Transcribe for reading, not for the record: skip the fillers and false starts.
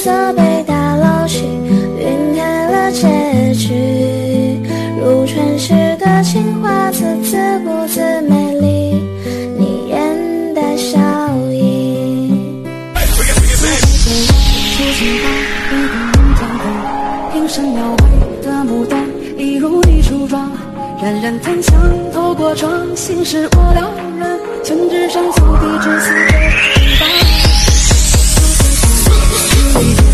色被打捞起，晕开了结局。如传世的情话，字字不字美丽，你眼带笑意。 出心吧，一个人江河，平生描绘的牡丹，一如你梳妆。冉冉檀香透过窗，心事我了然。宣纸上走笔至死的地方。